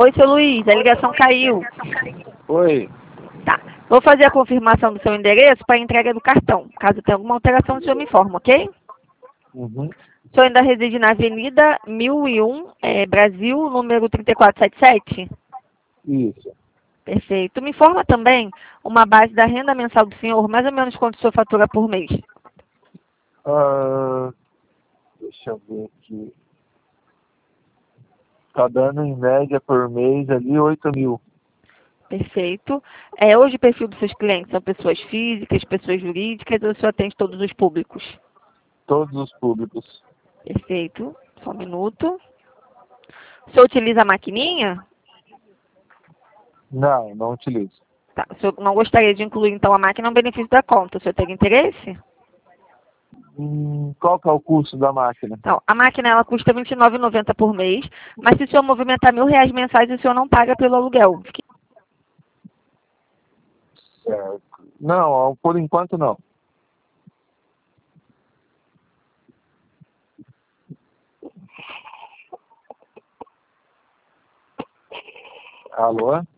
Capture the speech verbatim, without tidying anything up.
Oi, seu Luiz, a ligação caiu. Oi. Tá. Vou fazer a confirmação do seu endereço para entrega do cartão. Caso tenha alguma alteração, o senhor me informa, ok? Uhum. O senhor ainda reside na Avenida mil e um, é, Brasil, número trinta e quatro setenta e sete? Isso. Perfeito. Me informa também uma base da renda mensal do senhor, mais ou menos quanto o senhor fatura por mês? Ah, deixa eu ver aqui. Tá dando em média por mês ali oito mil. Perfeito. É, hoje o perfil dos seus clientes são pessoas físicas, pessoas jurídicas, ou o senhor atende todos os públicos? Todos os públicos. Perfeito. Só um minuto. O senhor utiliza a maquininha? Não, não utilizo. Tá. O senhor não gostaria de incluir, então, a máquina no benefício da conta? O senhor tem interesse? Hum, qual que é o custo da máquina? Então, a máquina ela custa vinte e nove reais e noventa centavos por mês, mas se o senhor movimentar mil reais mensais, o senhor não paga pelo aluguel. Certo. Não, por enquanto não. Alô?